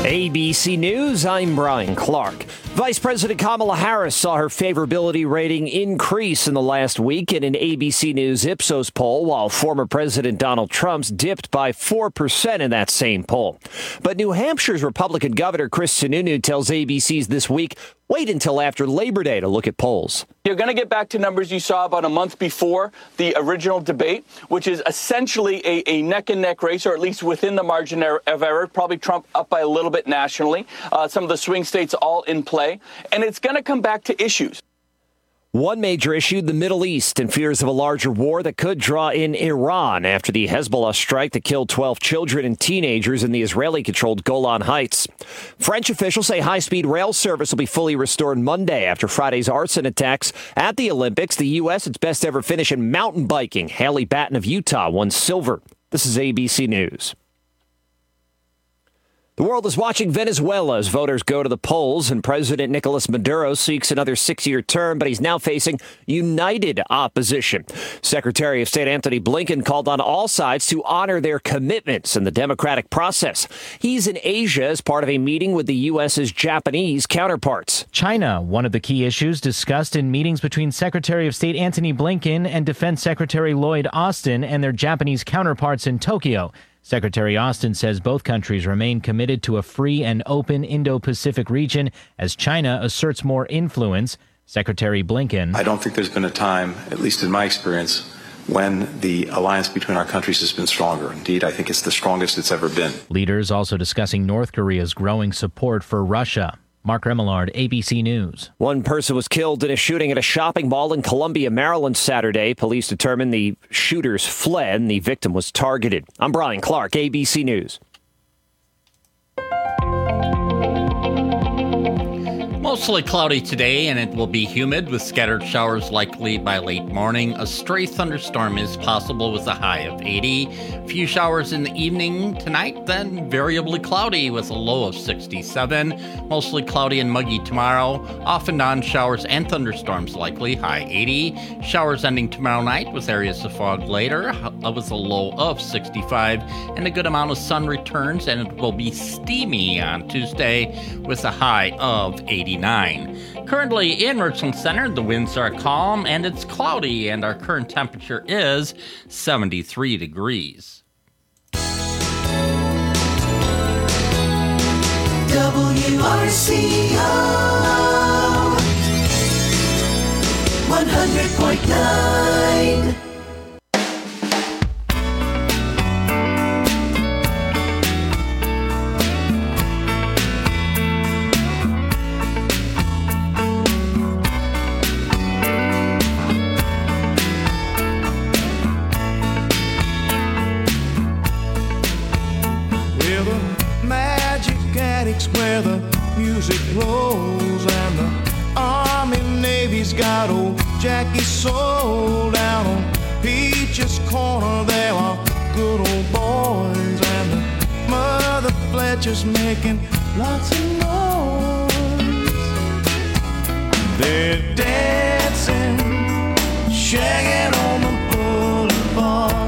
ABC News, I'm Brian Clark. Vice President Kamala Harris saw her favorability rating increase in the last week in an ABC News Ipsos poll, while former President Donald Trump's dipped by 4% in that same poll. But New Hampshire's Republican Governor Chris Sununu tells ABC's This Week, wait until after Labor Day to look at polls. You're going to get back to numbers you saw about a month before the original debate, which is essentially a neck-and-neck race, or at least within the margin of error. Probably Trump up by a little bit nationally. Some of the swing states all in play. And it's going to come back to issues. One major issue, the Middle East, and fears of a larger war that could draw in Iran after the Hezbollah strike that killed 12 children and teenagers in the Israeli-controlled Golan Heights. French officials say high-speed rail service will be fully restored Monday after Friday's arson attacks at the Olympics. The U.S., its best ever finish in mountain biking. Haley Batten of Utah won silver. This is ABC News. The world is watching Venezuela as voters go to the polls, and President Nicolas Maduro seeks another 6-year term, but he's now facing united opposition. Secretary of State Antony Blinken called on all sides to honor their commitments in the democratic process. He's in Asia as part of a meeting with the U.S.'s Japanese counterparts. China, one of the key issues discussed in meetings between Secretary of State Antony Blinken and Defense Secretary Lloyd Austin and their Japanese counterparts in Tokyo. Secretary Austin says both countries remain committed to a free and open Indo-Pacific region as China asserts more influence. Secretary Blinken. I don't think there's been a time, at least in my experience, when the alliance between our countries has been stronger. Indeed, I think it's the strongest it's ever been. Leaders also discussing North Korea's growing support for Russia. Mark Remillard, ABC News. One person was killed in a shooting at a shopping mall in Columbia, Maryland Saturday. Police determined the shooters fled and the victim was targeted. I'm Brian Clark, ABC News. Mostly cloudy today, and it will be humid with scattered showers likely by late morning. A stray thunderstorm is possible with a high of 80. A few showers in the evening tonight, then variably cloudy with a low of 67. Mostly cloudy and muggy tomorrow. Off and on showers and thunderstorms likely, high 80. Showers ending tomorrow night with areas of fog later with a low of 65. And a good amount of sun returns, and it will be steamy on Tuesday with a high of 89. Currently in Richland Center, the winds are calm and it's cloudy, and our current temperature is 73 degrees. WRCO 100.9. Where the music rolls and the Army Navy's got old Jackie Soul. Down on Peach's Corner there are good old boys, and the Mother Fletcher's making lots of noise. They're dancing, shagging on the boulevard.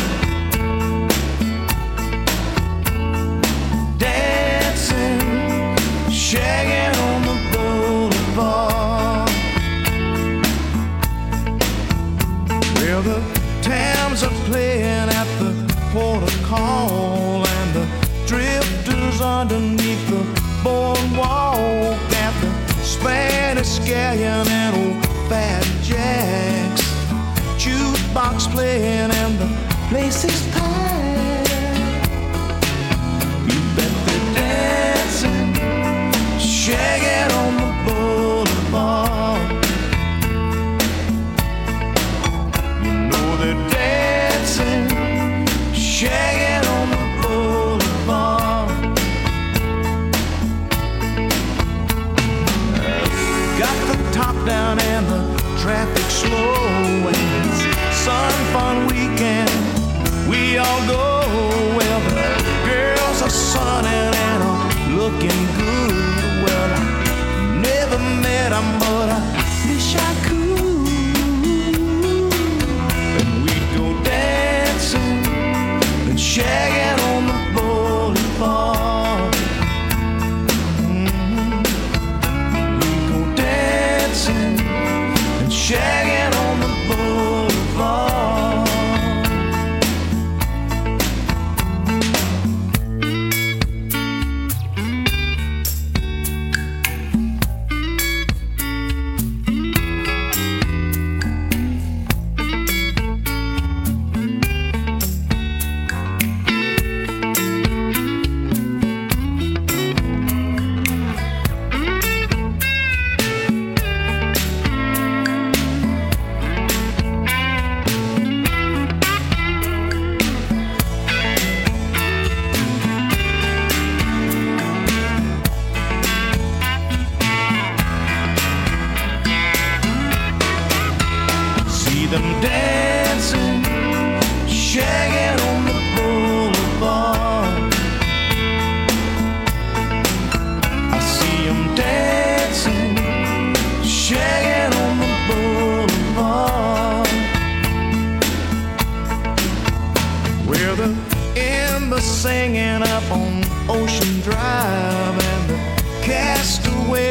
Shagging on the boulevard. Well, the Tams are playing at the port of call, and the drifters underneath the boardwalk at the Spanish Scallion and old Fat Jack's jukebox playing, and the place is packed. You bet they're dancing, shagging on the boulevard. You know they're dancing, shagging on the boulevard. Got the top down and the traffic slow, and it's sun fun weekend. We all go. Well, the girls are sunning and are looking good. Well, I never met him, but I wish I could. And we'd go dancing and shagging on the boulevard.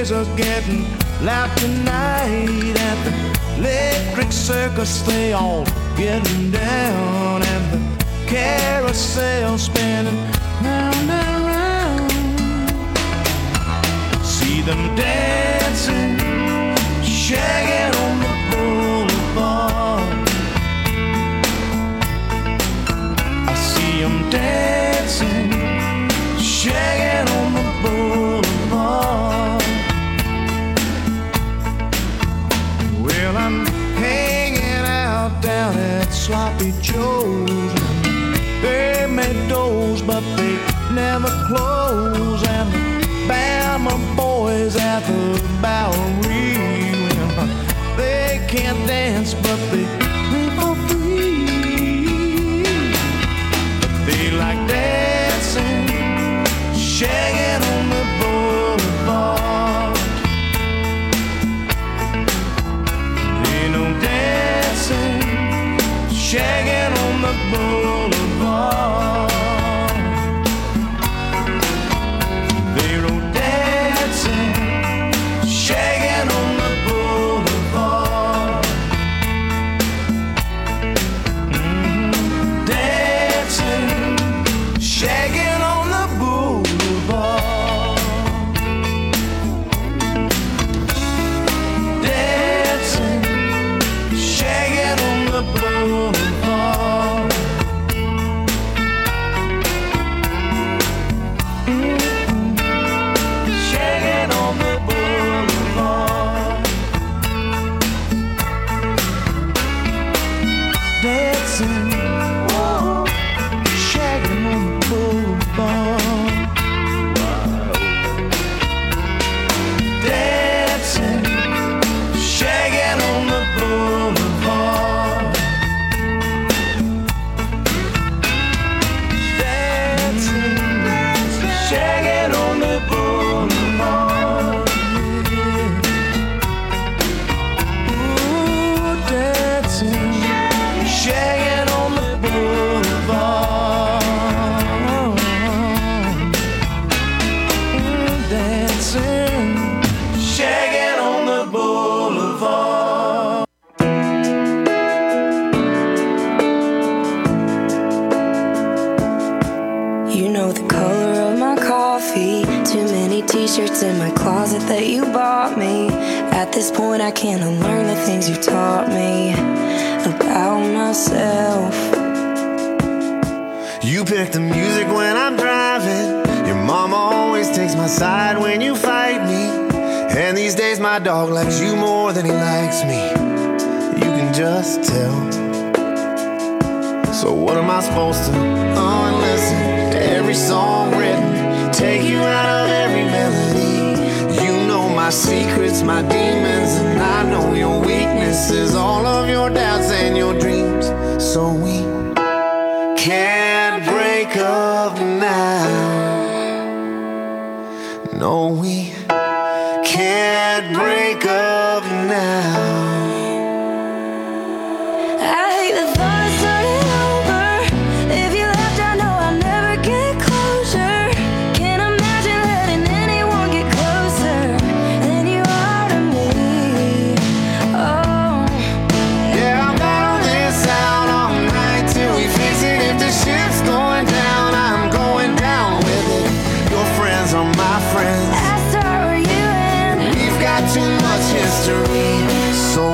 boys are getting loud tonight at the electric circus. They all getting down and the carousel spinning round and round. See them dancing, shagging on the boulevard. I see them dancing, shagging on the boulevard. Well, I'm hanging out down at Sloppy Joe's. They made doors, but they never close. And the Bama boys at the Bowery, well, they can't dance, but they play for free. But they like dancing, shagging on the boulevard. They know dancing, shagging on the boulevard. They know dancing, shagging on the boulevard. Dancing, shagging on the boulevard. Dancing, shagging on the boulevard. Shagging on the boulevard. Dancing, shagging on the boulevard. Dancing, shagging on the boulevard. Dancing, shagging on the boulevard. Ooh, dancing, shagging on the boulevard. Dancing, shagging on the boulevard. You know the color of my coffee. Too many t-shirts in my closet that you bought me. At this point I can't unlearn the things you taught me about myself. You pick the music when I'm driving. Your mama always takes my side when you fight me. And these days my dog likes you more than he likes me. You can just tell. So what am I supposed to listen to every song written, take you out of every melody? You know my secrets, my demons, and I know your weaknesses, all of your doubts and your dreams. So we can't break up now. No, we can't break up now. I hate the thought of starting over. If you left, I know I'll never get closure. Can't imagine letting anyone get closer than you are to me. Oh, Yeah, I'll battle this out all night till we fix it. If the ship's going down, I'm going down with it. Your friends are my friends. I start where you end. We've got too much history, so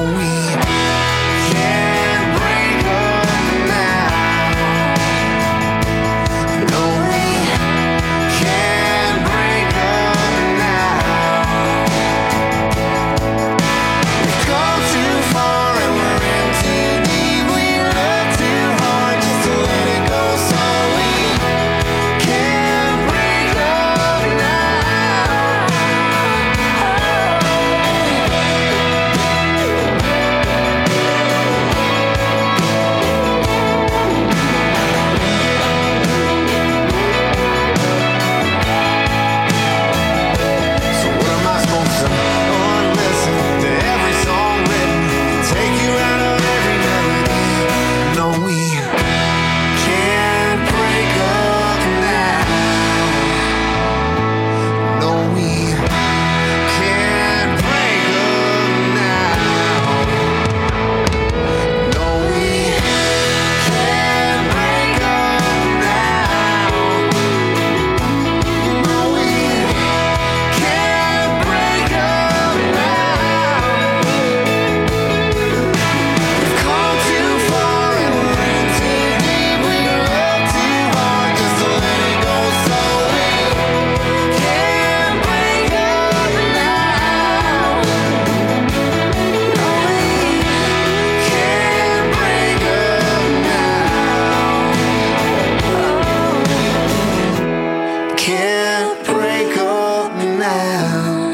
now.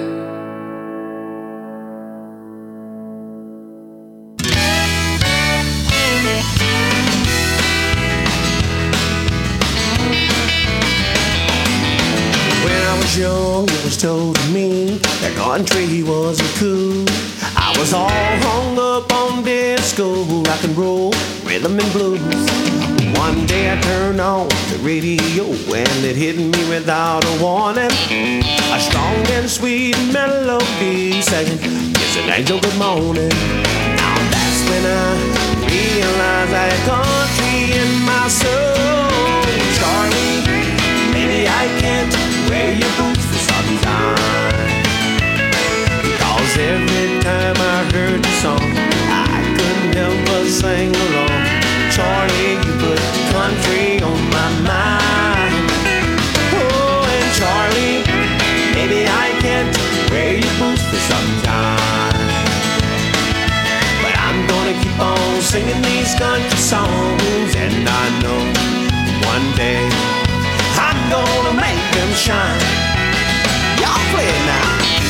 Young, it was told to me that country wasn't cool. I was all hung up on disco, rock and roll, rhythm and blues. One day I turned on the radio and it hit me without a warning. A strong and sweet melody saying, "It's an angel, good morning." Now that's when I realized I had country in my soul. Charlie, maybe I can't wear your boots for some time, because every time I heard the song I couldn't help but sing along. Charlie, you put country on my mind. Oh, and Charlie, maybe I can't wear your boots for some time, but I'm gonna keep on singing these country songs, and I know one day I'm gonna make them shine. Y'all play it now.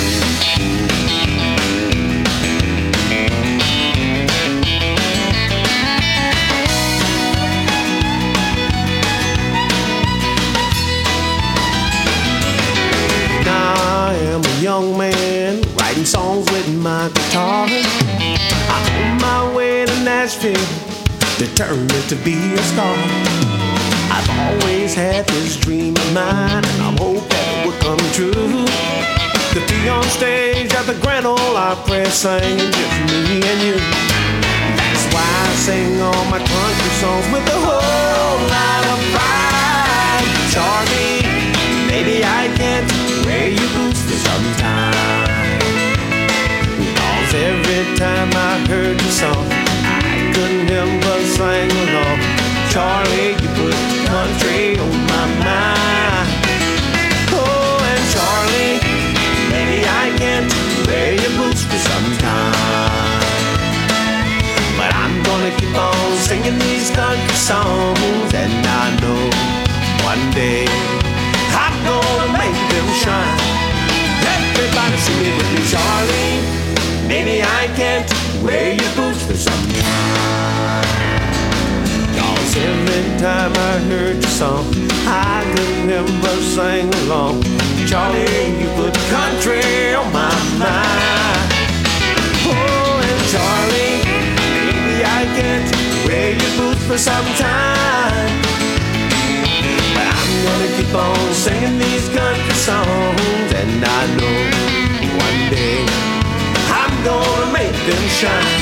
Now I am a young man writing songs with my guitar. I'm on my way to Nashville, determined to be a star. I've always had this dream of mine, and I hope that it would come true. To be on stage at the Grand Ole Opry singing just me and you. That's why I sing all my country songs with a whole lot of pride. Charlie, maybe I can't wear your boots for some time, because every time I heard your song I couldn't help but sing along. Charlie, you put country on my mind. Oh, and Charlie, maybe I can't wear your boots for some time, but I'm gonna keep on singing these country songs, and I know one day I'm gonna make them shine. Everybody sing it with me. Charlie, maybe I can't wear your boots for some time, cause every time I heard your song I couldn't help but sing along. Charlie, you put country on my mind. Oh, and Charlie, maybe I can't wear your boots for some time, but I'm gonna keep on singing these country songs, and I know one day I'm gonna make them shine.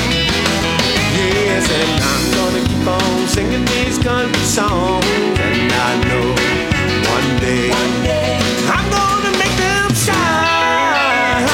Yes, and I'm gonna keep on singing these country songs, and I know one day I'm gonna make them shine.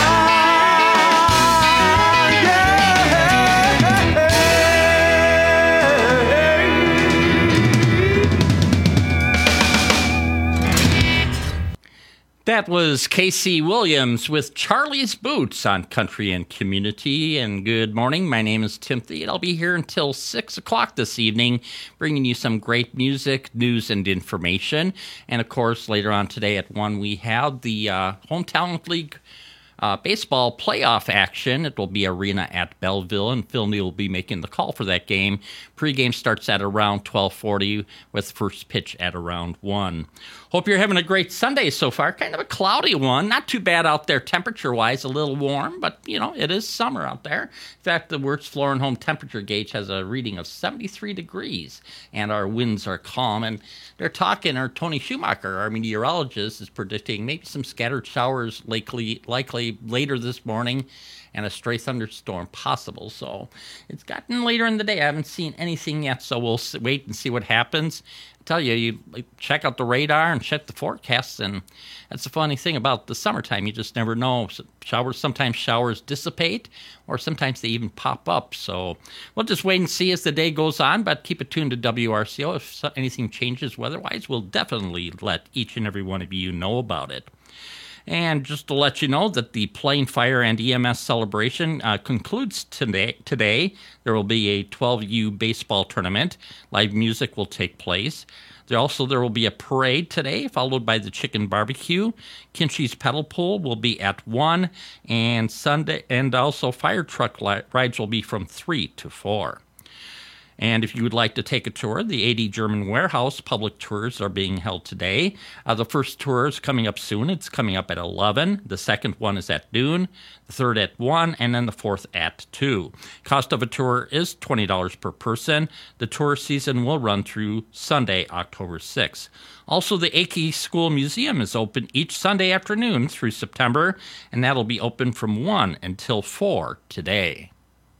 That was Casey Williams with Charlie's Boots on Country and Community. And good morning. My name is Timothy, and I'll be here until 6 o'clock this evening, bringing you some great music, news, and information. And, of course, later on today at 1, we have the Home Talent League baseball playoff action. It will be arena at Belleville, and Phil Neal will be making the call for that game. Pre-game starts at around 12:40 with first pitch at around 1. Hope you're having a great Sunday so far. Kind of a cloudy one. Not too bad out there temperature-wise. A little warm, but, you know, it is summer out there. In fact, the Wertz Floor and Home temperature gauge has a reading of 73 degrees, and our winds are calm. And they're talking, our Tony Schumacher, our meteorologist, is predicting maybe some scattered showers likely later this morning, and a stray thunderstorm possible. So it's gotten later in the day. I haven't seen anything yet, so we'll wait and see what happens. I tell you, you check out the radar and check the forecasts, and that's the funny thing about the summertime. You just never know. Sometimes showers dissipate, or sometimes they even pop up. So we'll just wait and see as the day goes on, but keep it tuned to WRCO. If anything changes weather-wise, we'll definitely let each and every one of you know about it. And just to let you know that the Plain Fire and EMS celebration concludes today. There will be a 12U baseball tournament. Live music will take place. There will be a parade today, followed by the chicken barbecue. Kinchy's pedal pull will be at 1, and Sunday, and also fire truck rides will be from 3 to 4. And if you would like to take a tour, the 80 German Warehouse public tours are being held today. The first tour is coming up soon. It's coming up at 11. The second one is at noon, the third at 1, and then the fourth at 2. Cost of a tour is $20 per person. The tour season will run through Sunday, October 6th. Also, the Aki School Museum is open each Sunday afternoon through September, and that'll be open from 1 until 4 today.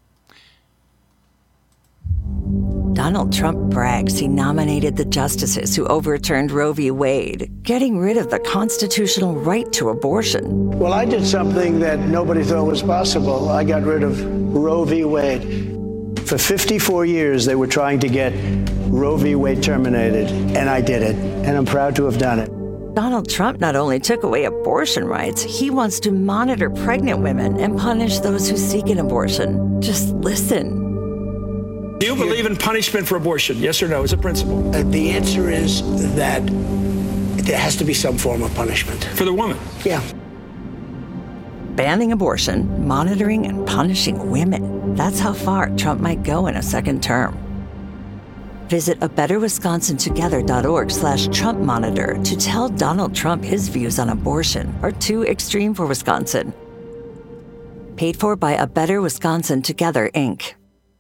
Donald Trump brags he nominated the justices who overturned Roe v. Wade, getting rid of the constitutional right to abortion. Well, I did something that nobody thought was possible. I got rid of Roe v. Wade. For 54 years, they were trying to get Roe v. Wade terminated, and I did it, and I'm proud to have done it. Donald Trump not only took away abortion rights, he wants to monitor pregnant women and punish those who seek an abortion. Just listen. Do you believe in punishment for abortion? Yes or no, as a principle? The answer is that there has to be some form of punishment. For the woman? Yeah. Banning abortion, monitoring, and punishing women. That's how far Trump might go in a second term. Visit abetterwisconsintogether.org/Trump Monitor to tell Donald Trump his views on abortion are too extreme for Wisconsin. Paid for by A Better Wisconsin Together, Inc.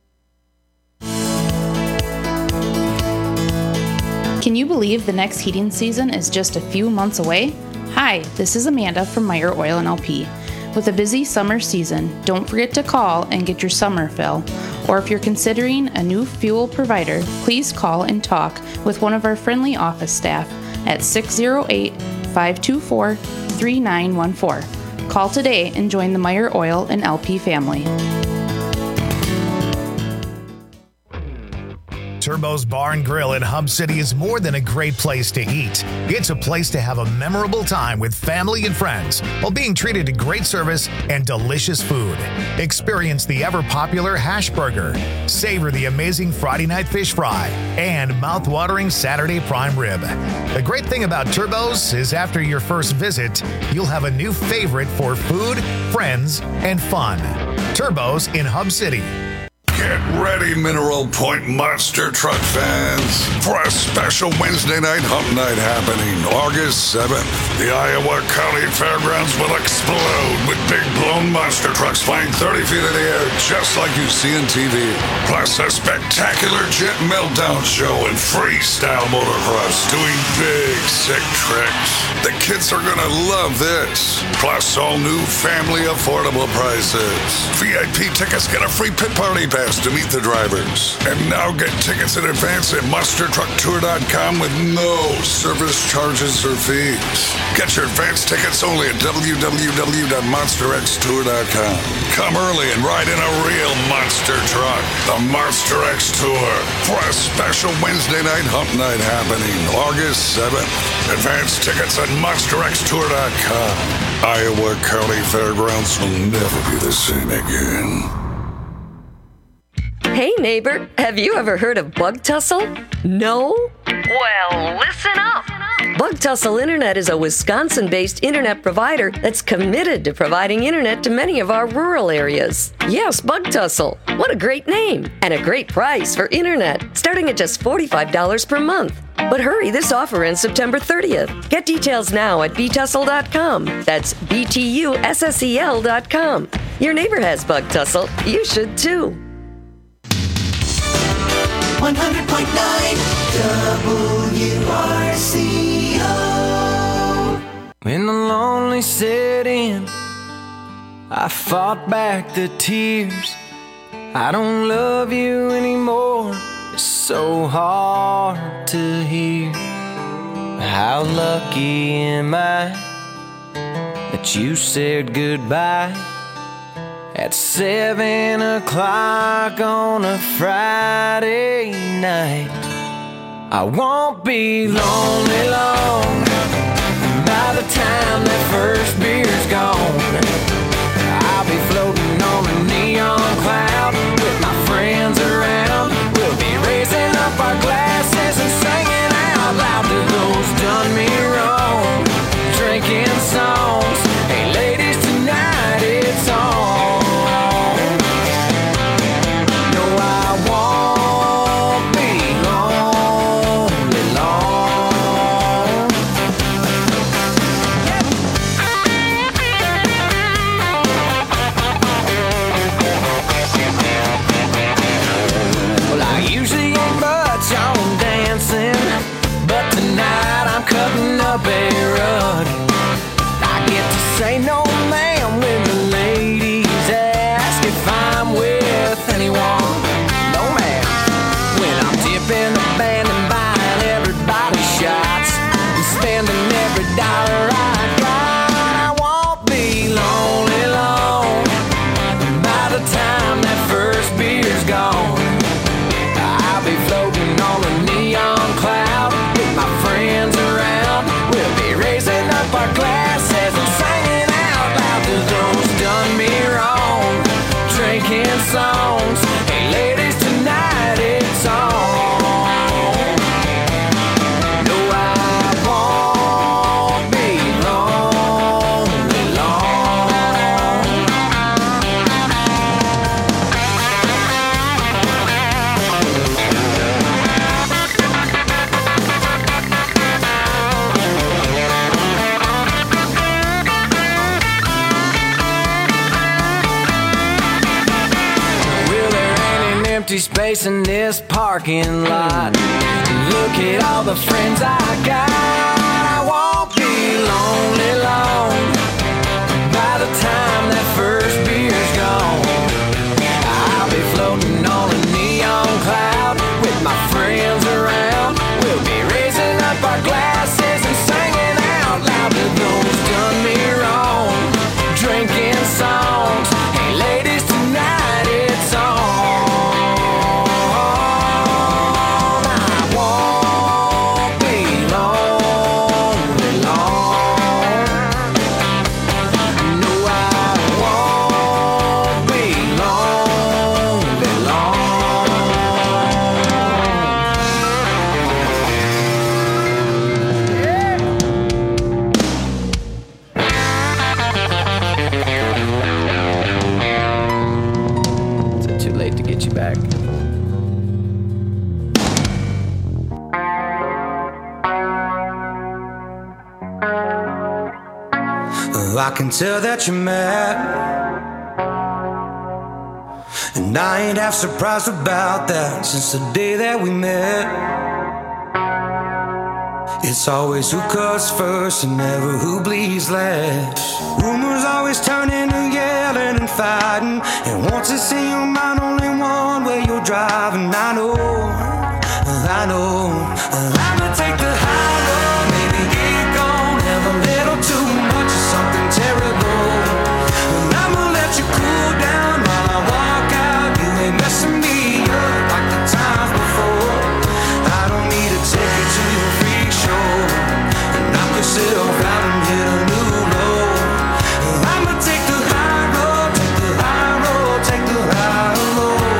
Can you believe the next heating season is just a few months away? Hi, this is Amanda from Meyer Oil and LP. With a busy summer season, don't forget to call and get your summer fill. Or if you're considering a new fuel provider, please call and talk with one of our friendly office staff at 608-524-3914. Call today and join the Meyer Oil and LP family. Turbo's Bar and Grill in Hub City is more than a great place to eat. It's a place to have a memorable time with family and friends while being treated to great service and delicious food. Experience the ever-popular hash burger, savor the amazing Friday night fish fry, and mouth-watering Saturday prime rib. The great thing about Turbo's is after your first visit, you'll have a new favorite for food, friends, and fun. Turbo's in Hub City. Get ready, Mineral Point Monster Truck fans, for a special Wednesday night hump night happening August 7th. The Iowa County Fairgrounds will explode with big blown monster trucks flying 30 feet in the air just like you see on TV. Plus a spectacular jet meltdown show and freestyle motocross doing big sick tricks. The kids are gonna love this. Plus all new family affordable prices. VIP tickets get a free pit party pass to meet the drivers. And now get tickets in advance at monstertrucktour.com with no service charges or fees. Get your advance tickets only at www.monsterxtour.com. Come early and ride in a real monster truck. The Monster X Tour for a special Wednesday night hump night happening August 7th. Advance tickets at monsterxtour.com. Iowa County Fairgrounds will never be the same again. Hey neighbor, have you ever heard of Bug Tussle? No? Well, listen up. Bug Tussle Internet is a Wisconsin-based internet provider that's committed to providing internet to many of our rural areas. Yes, Bug Tussle. What a great name and a great price for internet, starting at just $45 per month. But hurry, this offer ends September 30th. Get details now at btussle.com. That's BTUSSEL.com. Your neighbor has Bug Tussle. You should too. 100.9 WRCO. When the lonely set in, I fought back the tears. I don't love you anymore. It's so hard to hear. How lucky am I that you said goodbye at 7 o'clock on a Friday night. I won't be lonely long by the time that first beer's gone. I'll be floating on a neon cloud with my friends around. We'll be raising up our glasses and singing out loud. empty space in this parking lot. Look at all the friends I got. I won't be lonely long by the time that first beer's gone. I'll be floating on a neon cloud with my friends around. We'll be raising up our glasses and singing out loud to those done me wrong. Drinking songs. Hey ladies, tonight it's on. I won't be lonely long. No, I won't be lonely long. Is it too late to get you back? I can tell that you're mad, and I ain't half surprised about that. Since the day that we met, it's always who cuts first and never who bleeds last. Rumors always turn into yelling and fighting, and once it's in your mind, only one way you're driving. I know I'ma take the high road, maybe get gone, have a little too much of something terrible. And I'ma let you cool down while I walk out. You ain't messing me up like the times before. I don't need to take you to your freak show and knock yourself out and hit a new low. I'ma take the high road, take the high road, take the high road.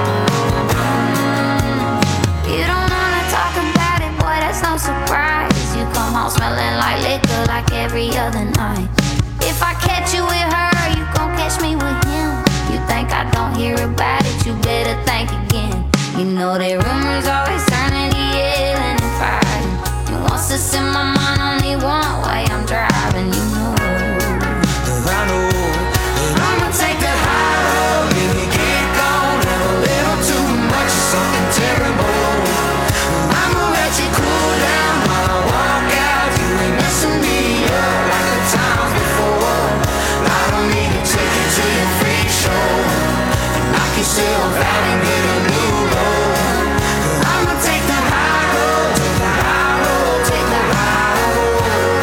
You don't wanna talk about it, boy, that's no surprise. You come home smelling like liquor like every other night. If I catch you with her, you gon' catch me with him. You think I don't hear about it, you better think again. You know that rumors always turn into yelling and fighting. And once it's in my mind, only one way I'm driving, you know. I know that I'ma take the high road, maybe get gone, have a little too much of something terrible. I'ma let you cool down while I walk out. You ain't messing me up like the times before. I don't need to take you to your freak show and knock yourself out and get a new low. I'ma take the high road, take the high road, take the high road.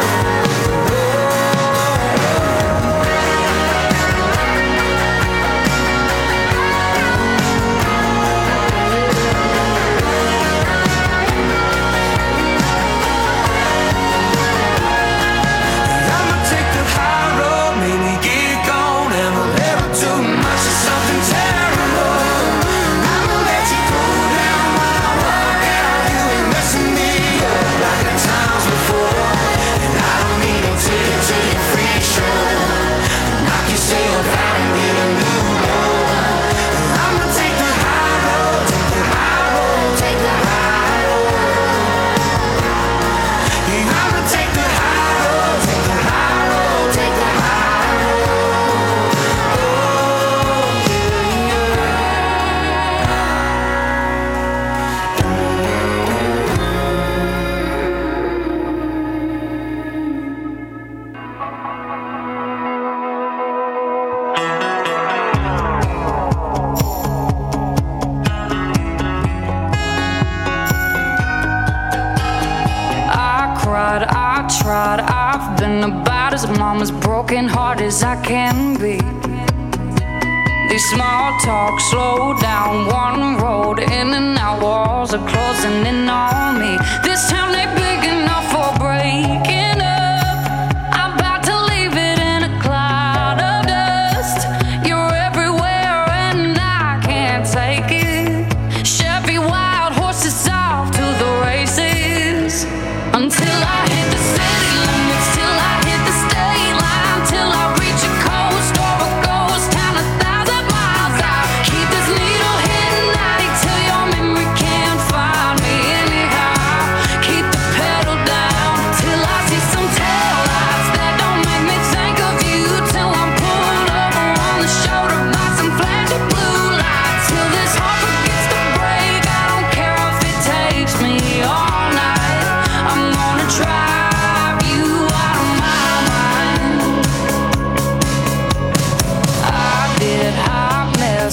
I'ma take the high road, maybe get gone, have a little too much of something terrible. I'ma let you cool down while I walk out. You ain't messing me up like the times before. And I don't need to take you to your freak show and knock yourself out and get a new low. I'ma take the high road, take the high road, take the high road. Yeah, I'ma take the high road, take the high road, take the high road. Oh, I cried, I tried, I've been about as mama's broken heart as I can be. These small talk, slow down, one road, in and out, walls are closing in on me. This town ain't big enough for breaking up. I'm about to leave it in a cloud of dust. You're everywhere and I can't take it. Chevy wild horses off to the races. Until I hit the city limits, till I hit the state line, till I reach a coast or a ghost town 1,000 miles out. Keep this needle hidden night till your memory can't find me anyhow. Keep the pedal down till I see some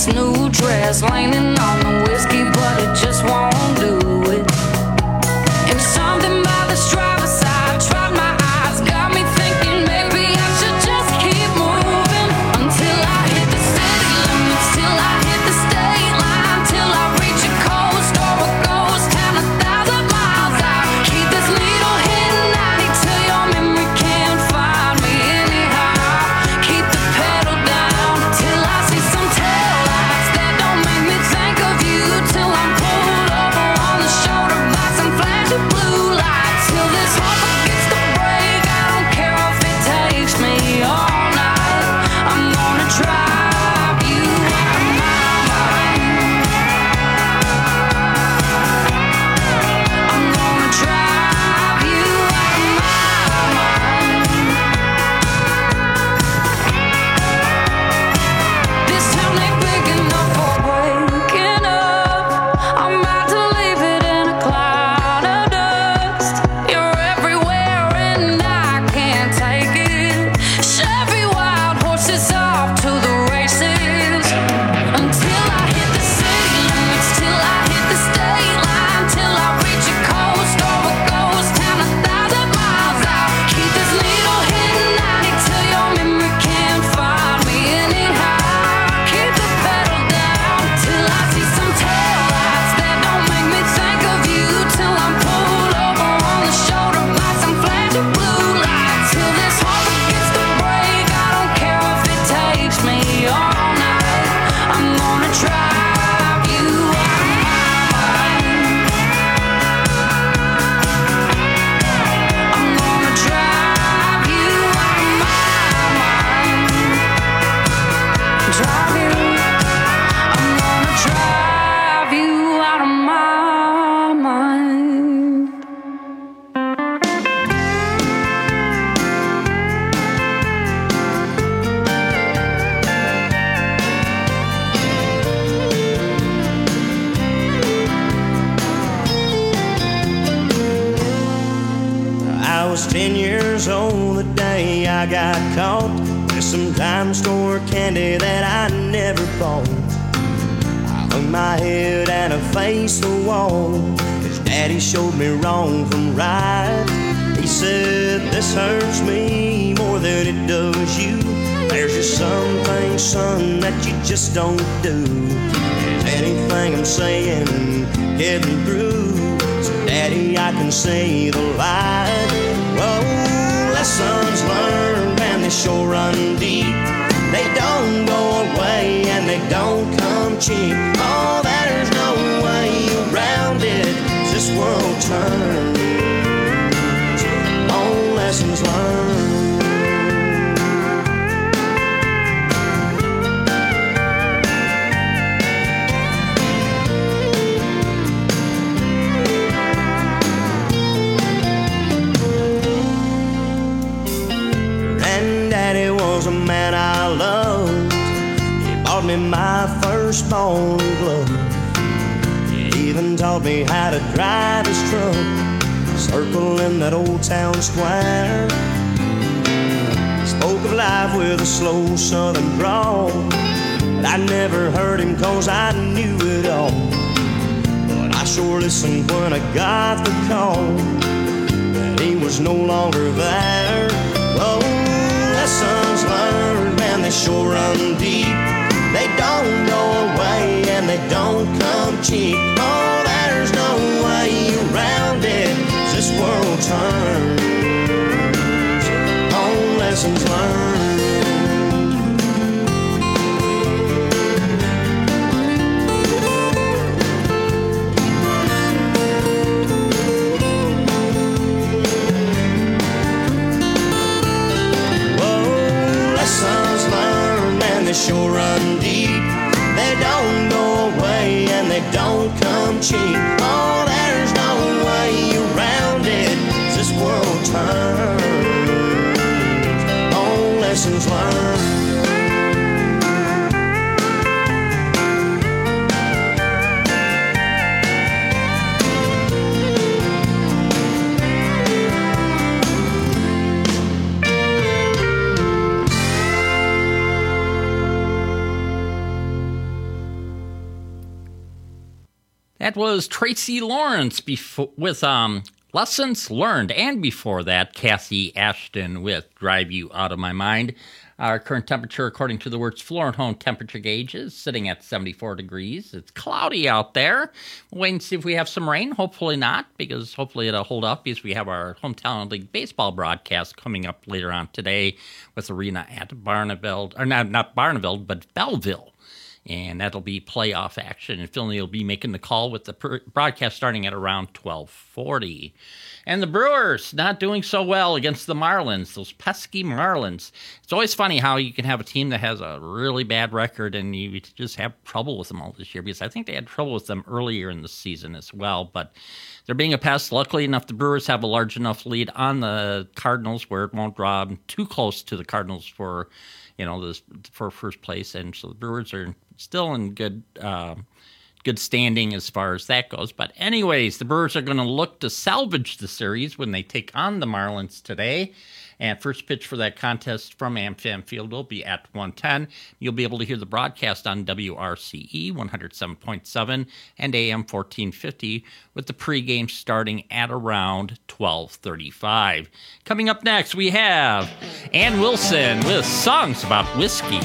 this new dress, leaning on the whiskey, but it just won't do it. And something about this driver's side tried my eyes, got me thinking maybe I should just keep moving until I hit the city limits, till I hit the state line, till I reach a coast or a ghost town 1,000 miles out. Keep this needle hitting 90 till your memory can't find me anyhow. Keep the pedal down till I see some taillights that don't make me think of you, till I'm pulled over on the shoulder by some flashy blue lights. Till this heart forgets to break, I don't care if it takes me all night. I'm gonna drive you out of my mind. I'm gonna drive you out of my mind. This town ain't big enough for waking up. I'm about to leave it in a cloud of dust. You're everywhere and I can't take it. Chevy wild horses off to the races. Until I hit the city limits, till I hit the state line, till I reach a coast or a ghost town 1,000 miles out. Keep this needle hitting 90 till your memory can't find me anyhow. Keep the pedal down till I see some taillights that don't make me think of you, till I'm pulled over on the shoulder by some flashy blue lights. Till this heart begins to break, I don't care if it takes me all night. I'm gonna drive you out of my mind. I'm gonna drive you out of my mind. Drive you. I'm gonna drive you out of my mind. I was 10 years old the day I got caught with some dime store candy that I never bought. I hung my head and I faced the wall as Daddy showed me wrong from right. He said, this hurts me more than it does you. There's just some things, son, that you just don't do. Is anything I'm saying getting through? So Daddy, I can say the light. Whoa, lessons learned and they sure run deep. They don't go away and they don't come cheap. Oh, there's no way around it. This world turns on lessons learned. Granddaddy was a man I loved. He bought me my first ball and glove. He even taught me how to drive his truck, circling that old town square. He spoke of life with a slow southern drawl, but I never heard him 'cause I knew it all. But I sure listened when I got the call that he was no longer there. Oh, lessons learned, man, they sure run deep. They don't go away and they don't come cheap. Oh, there's no way around it. This world turns on lessons learned. They sure run deep. They don't go away and they don't come cheap. Oh, there's no way around it. This world turns on lessons learned. That was Tracy Lawrence with Lessons Learned, and before that, Kathy Ashton with Drive You Out of My Mind. Our current temperature, according to the Wertz Floor and Home temperature gauge, is sitting at 74 degrees. It's cloudy out there. We'll wait and see if we have some rain. Hopefully not, because hopefully it'll hold up, because we have our Hometown League baseball broadcast coming up later on today with Arena at Barneveld, or not Barneveld, but Belleville. And that'll be playoff action. And Finley will be making the call with the broadcast starting at around 12:40. And the Brewers not doing so well against the Marlins, those pesky Marlins. It's always funny how you can have a team that has a really bad record and you just have trouble with them all this year, because I think they had trouble with them earlier in the season as well. But they're being a pest. Luckily enough, the Brewers have a large enough lead on the Cardinals where it won't draw them too close to the Cardinals for first place. And so the Brewers are still in good standing as far as that goes. But anyways, the Brewers are going to look to salvage the series when they take on the Marlins today. And first pitch for that contest from AmFam Field will be at 1:10. You'll be able to hear the broadcast on WRCE 107.7 and AM 1450 with the pregame starting at around 12:35. Coming up next, we have Ann Wilson with Songs About Whiskey.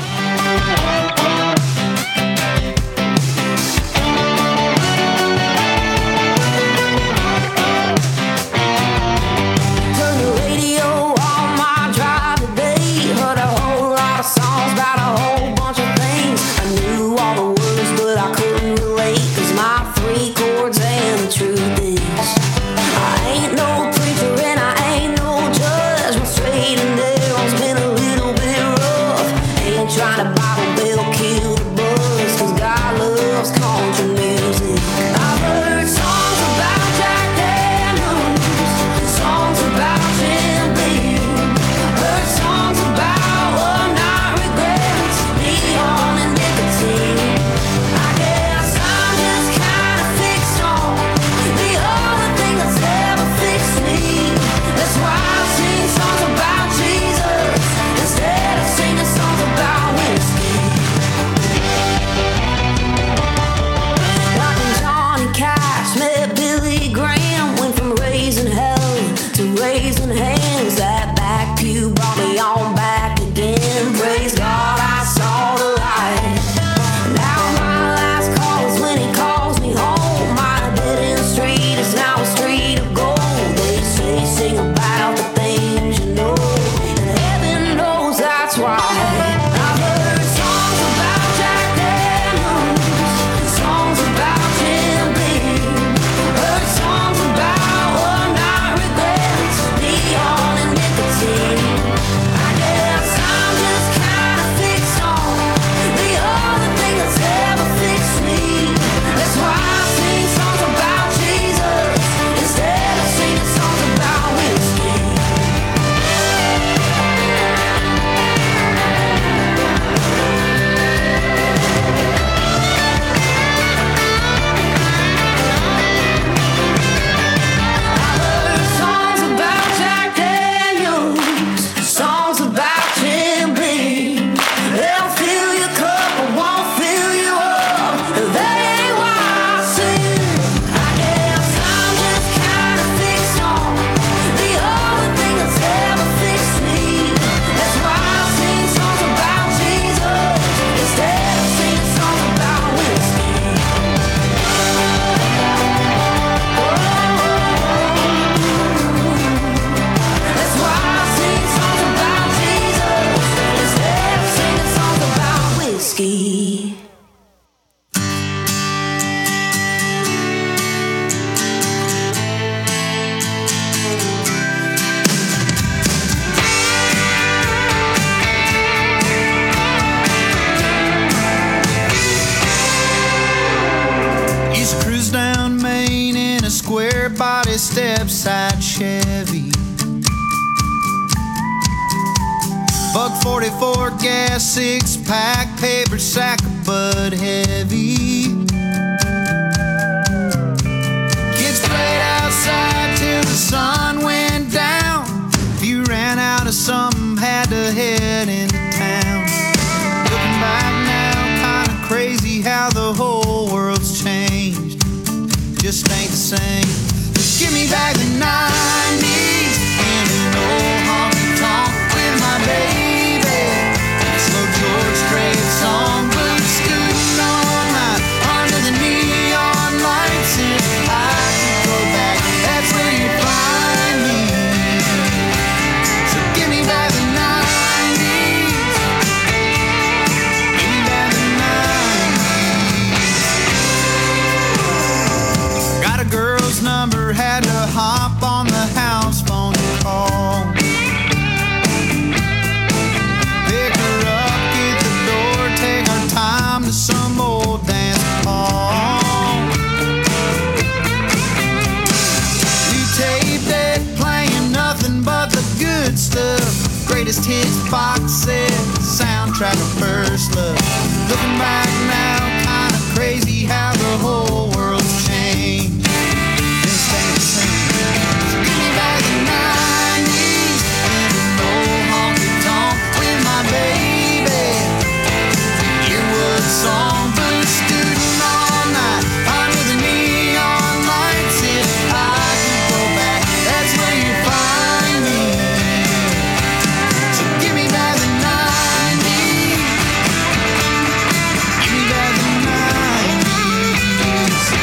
Step-side Chevy, buck 44 gas, 6-pack, paper sack of Bud Heavy. Kids played outside till the sun went down. If you ran out of something, had to head into town. Looking back now, kinda crazy how the whole world's changed. sing. Give me back the 90s in an old honky-tonk with my baby. Slow George Strait song, blue scooting all night under the neon lights. If I could go back, that's where you find me. So give me back the 90s. Give me back the 90s. Got a girl's number, had to hop on the house phone to call. Pick her up, get the door, take our time to some old dance hall. We taped it, playing nothing but the good stuff. Greatest hits box set, soundtrack of first love. Looking back now, kinda crazy how the whole world's changed. This ain't the same. So give me back the 90s and an old honky-tonk with my baby. Earwood song, blue scooting all night under the neon lights. If I could go back, that's where you find me. So give me back the 90s. Give me back the 90s.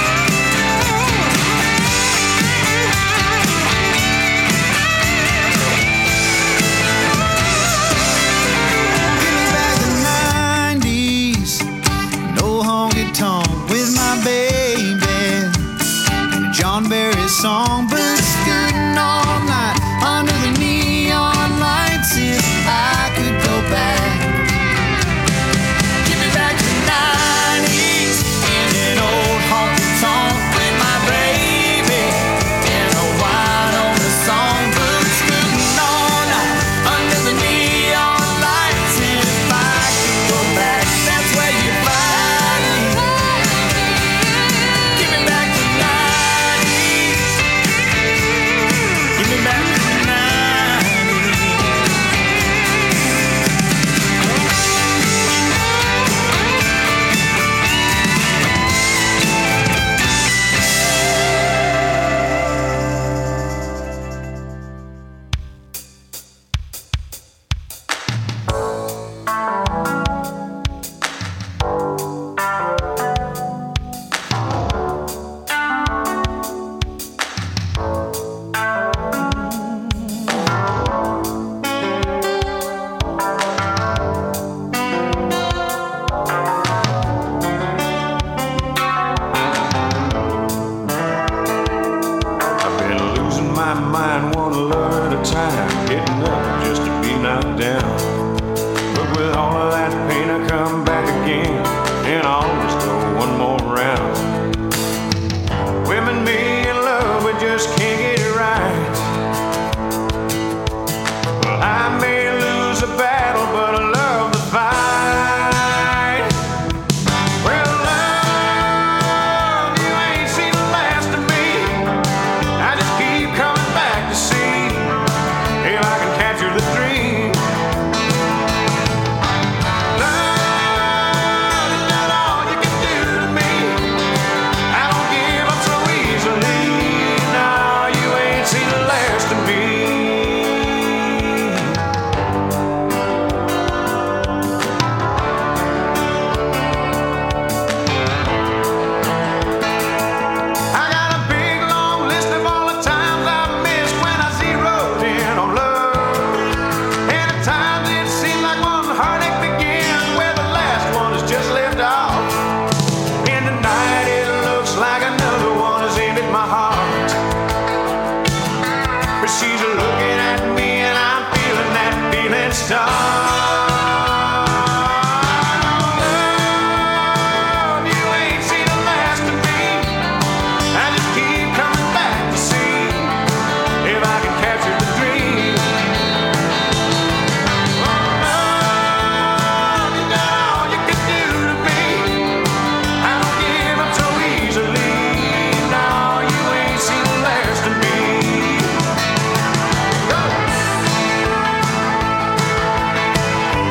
Give me back the 90s. No honky-tonk with my baby. And a John Barry song, but scooting all night under the neon lights. If I could go back, give me back the 90s and an old honky-tonk with my baby. And a wide open song, but scooting all night under the neon lights. And if I could go back, that's where you find me. Give me back the 90s. Give me back the 90s. I've been losing my mind one alert at a time, getting up just to be knocked down. But with all of that pain, I come back again, and I always go one more round. Women be in love, we just can't get it right. Well, I may lose a battle, but I love the fight. Well, love, you ain't seen the last of me. I just keep coming back to see if I can capture the dream. Love is not all you can do to me. I don't give up so easily. No, you ain't seen the last of me. I got a big long list of all the times I've missed when I zeroed in on love. And at times it seems like one heartache begins where the last one is just left off. And tonight it looks like another one has ended my heart. But she's looking at me and I'm feeling that feeling start. Love, you ain't seen the last of me. I just keep coming back to see if I can capture the dream. Love, you got all you can do to me. I don't give up so easily. No, you ain't seen the last of me. Go.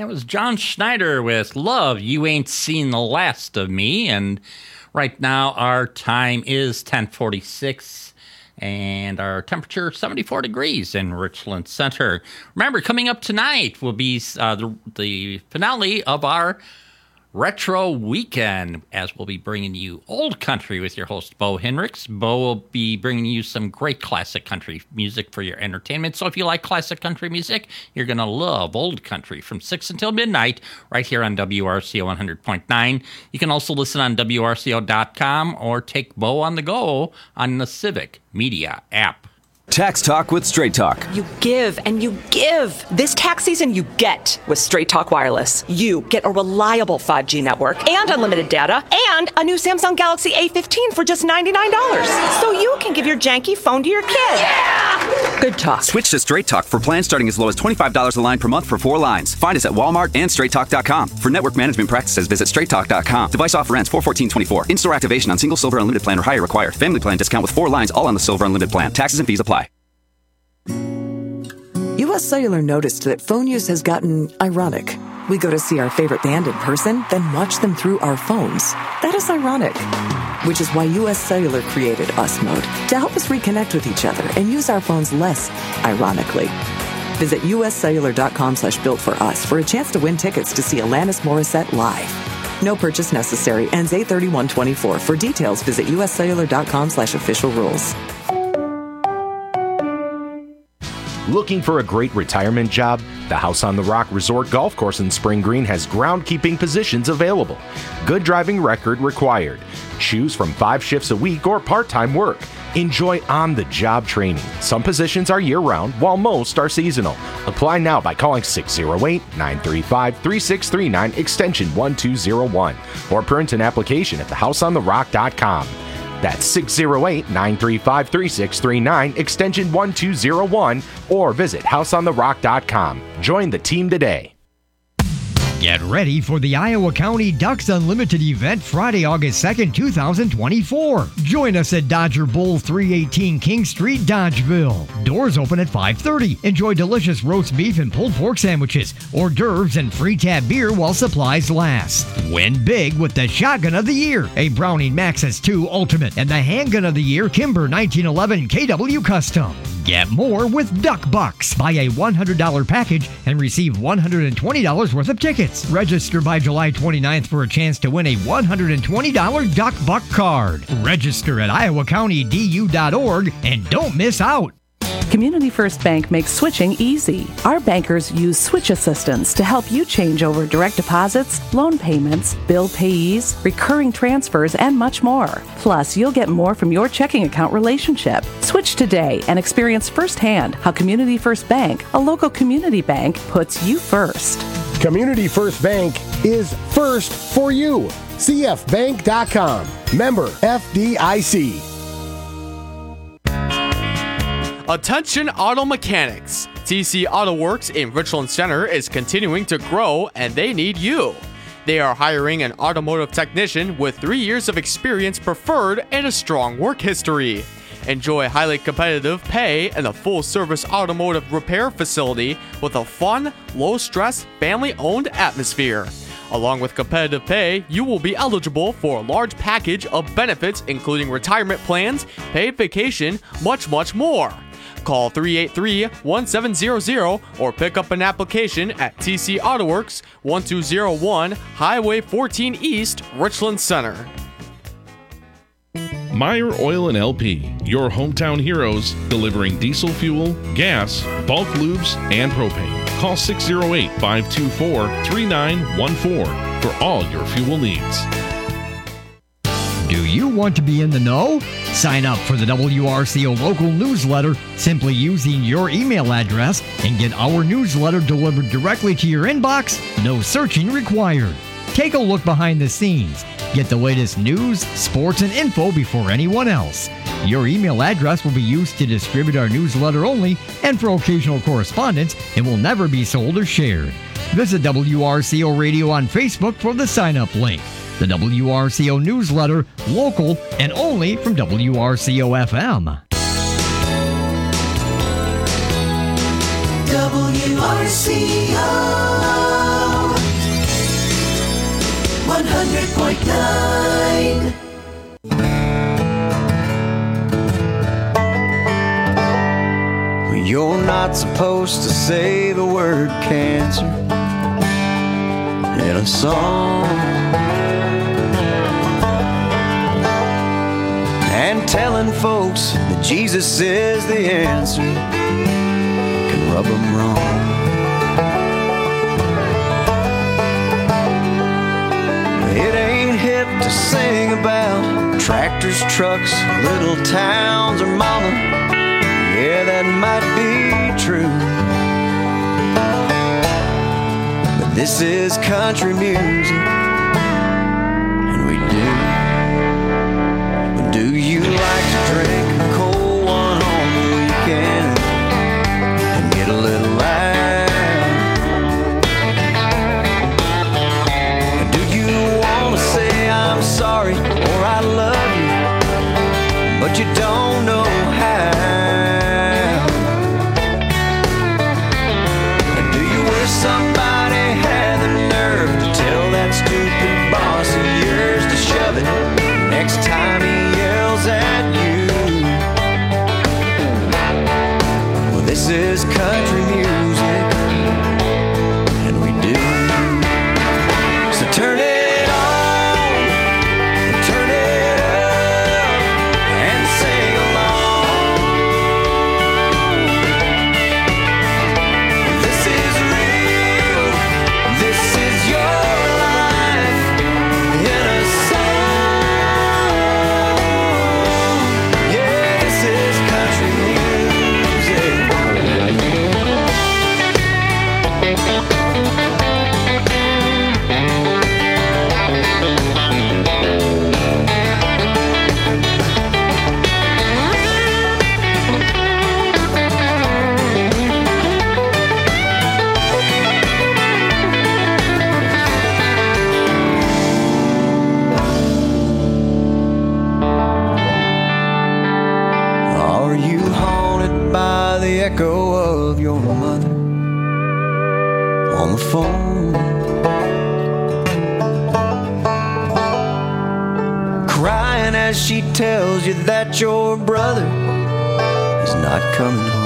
That was John Schneider with Love, You Ain't Seen the Last of Me. And right now our time is 10:46 and our temperature 74 degrees in Richland Center. Remember, coming up tonight will be the finale of our Retro Weekend, as we'll be bringing you old country with your host, Bo Henricks. Bo will be bringing you some great classic country music for your entertainment. So if you like classic country music, you're going to love old country from 6 until midnight right here on WRCO 100.9. You can also listen on WRCO.com or take Bo on the go on the Civic Media app. Tax Talk with Straight Talk. You give and you give. This tax season, you get with Straight Talk Wireless. You get a reliable 5G network and unlimited data and a new Samsung Galaxy A15 for just $99. So you can give your janky phone to your kid. Yeah! Good talk. Switch to Straight Talk for plans starting as low as $25 a line per month for 4 lines. Find us at Walmart and StraightTalk.com. For network management practices, visit StraightTalk.com. Device offer ends 4/14/24. In-store activation on single Silver Unlimited plan or higher required. Family plan discount with 4 lines all on the Silver Unlimited plan. Taxes and fees apply. U.S. Cellular noticed that phone use has gotten ironic. We go to see our favorite band in person, then watch them through our phones. That is ironic. Which is why U.S. Cellular created US Mode to help us reconnect with each other and use our phones less ironically. Visit uscellular.com/built for us for a chance to win tickets to see Alanis Morissette live. No purchase necessary. Ends 8/31/24. For details, visit uscellular.com/official rules. Looking for a great retirement job? The House on the Rock Resort Golf Course in Spring Green has groundskeeping positions available. Good driving record required. Choose from 5 shifts a week or part-time work. Enjoy on-the-job training. Some positions are year-round, while most are seasonal. Apply now by calling 608-935-3639, extension 1201, or print an application at thehouseontherock.com. That's 608-935-3639, extension 1201, or visit houseontherock.com. Join the team today. Get ready for the Iowa County Ducks Unlimited event Friday, August 2nd, 2024. Join us at Dodger Bowl 318 King Street, Dodgeville. Doors open at 5:30. Enjoy delicious roast beef and pulled pork sandwiches, hors d'oeuvres, and free tab beer while supplies last. Win big with the Shotgun of the Year, a Browning Maxus 2 Ultimate, and the Handgun of the Year, Kimber 1911 KW Custom. Get more with Duck Bucks. Buy a $100 package and receive $120 worth of tickets. Register by July 29th for a chance to win a $120 Duck Buck card. Register at iowacountydu.org and don't miss out. Community First Bank makes switching easy. Our bankers use switch assistance to help you change over direct deposits, loan payments, bill payees, recurring transfers, and much more. Plus, you'll get more from your checking account relationship. Switch today and experience firsthand how Community First Bank, a local community bank, puts you first. Community First Bank is first for you. CFBank.com. Member FDIC. Attention auto mechanics. TC Auto Works in Richland Center is continuing to grow and they need you. They are hiring an automotive technician with 3 years of experience preferred and a strong work history. Enjoy highly competitive pay and a full-service automotive repair facility with a fun, low-stress, family-owned atmosphere. Along with competitive pay, you will be eligible for a large package of benefits including retirement plans, paid vacation, much more. Call 383-1700 or pick up an application at TC Auto Works, 1201 Highway 14 East, Richland Center. Meyer Oil and LP, your hometown heroes, delivering diesel fuel, gas, bulk lubes, and propane. Call 608-524-3914 for all your fuel needs. Do you want to be in the know? Sign up for the WRCO local newsletter simply using your email address and get our newsletter delivered directly to your inbox. No searching required. Take a look behind the scenes. Get the latest news, sports, and info before anyone else. Your email address will be used to distribute our newsletter only and for occasional correspondence and will never be sold or shared. Visit WRCO Radio on Facebook for the sign-up link. The WRCO newsletter, local and only from WRCO FM. WRCO. 100.9. You're not supposed to say the word cancer in a song. And telling folks that Jesus is the answer can rub them wrong. It ain't hip to sing about tractors, trucks, little towns, or mama. Yeah, that might be true, but this is country music, and we do. Do you like to drink a cold one on the weekend and get a little loud? Do you want to say I'm sorry or I love you, but you don't know how? Somebody had the nerve to tell that stupid boss of yours to shove it next time he yells at you. Well, this is country music, and we do. So turn it on, and turn it up, and sing along. This is real. This is your life in a song. Yeah, this is country music. Are you haunted by the echo of your mother on the phone? Crying as she tells you that your brother is not coming home.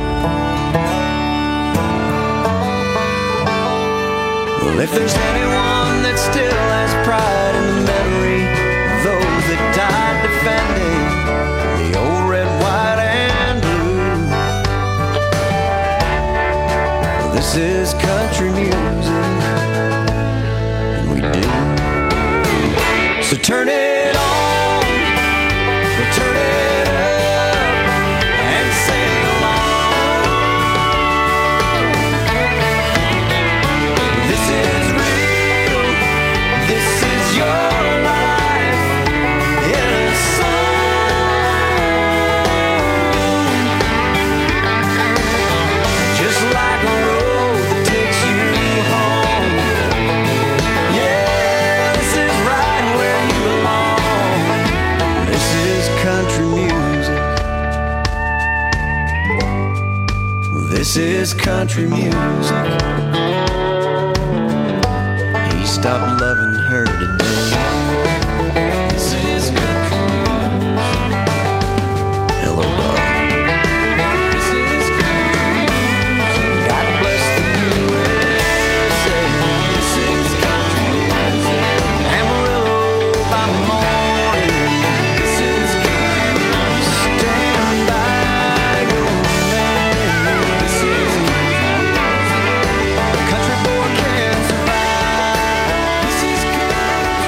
Well, if there's anyone that still has pride in the memory of those that died defending the old red, white, and blue, well, this is country music, and we do. So turn it on, turn it up, and sing along. This is real, this is your life in a song. Just like a road that takes you home. Yeah, this is right where you belong. This is country music. This is country music. He stopped loving her today. This is country music. Hello, darling. This is country music. God bless the USA. This is country music. Amarillo by morning. This is country music. Stand by your man. This is country boy can't survive. This is country.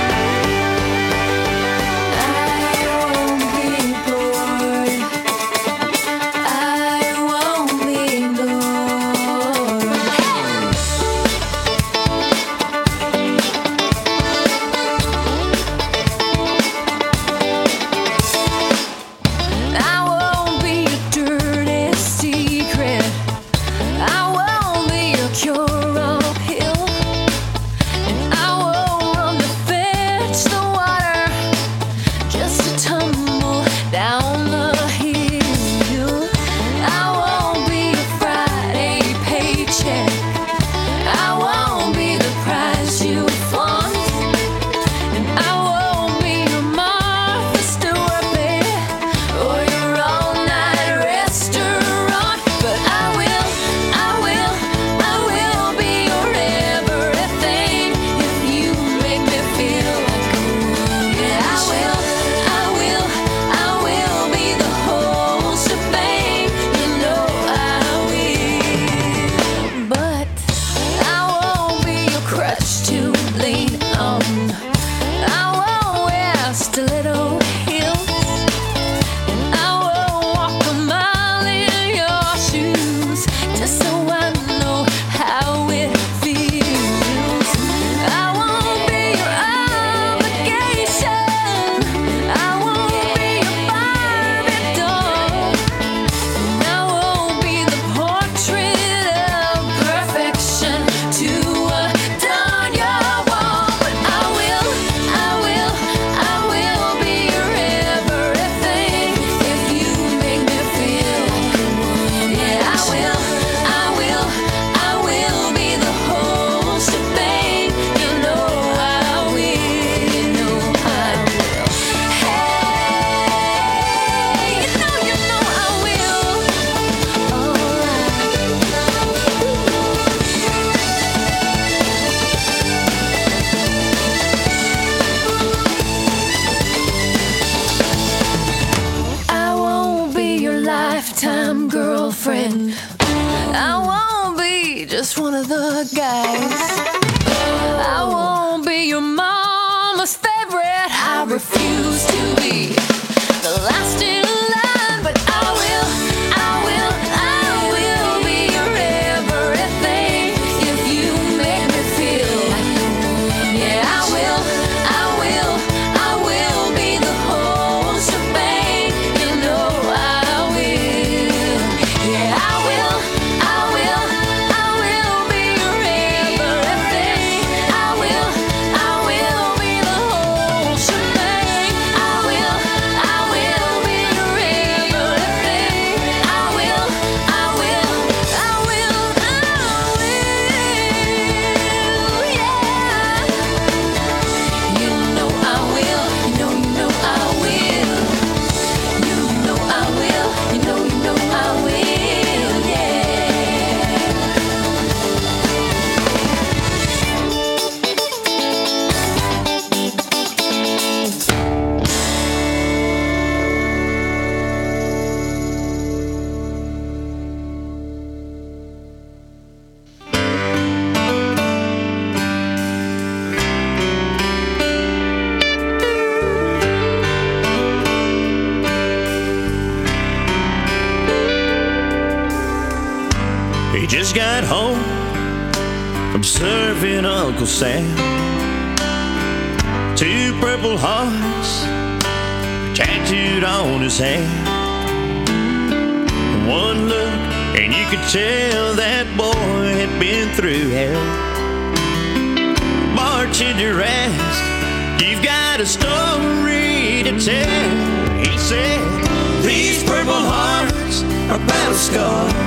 lifetime girlfriend. I won't be just one of the guys. I won't be your mama's favorite. I refuse to be the last in line, but I will be your everything if you make me feel like home. Yeah, I will be the whole shebang. You know I will. Yeah, I will be your everything. I will be the whole shebang. I will be your everything. I will. Yeah. You know I will. You know I will. You know I will. You know I will. Yeah. He just got home from serving Uncle Sam. 2 purple hearts tattooed on his hand. One look and you could tell that boy had been through hell. Bartender asked, "You've got a story to tell?" He said, "These purple hearts are battle scars.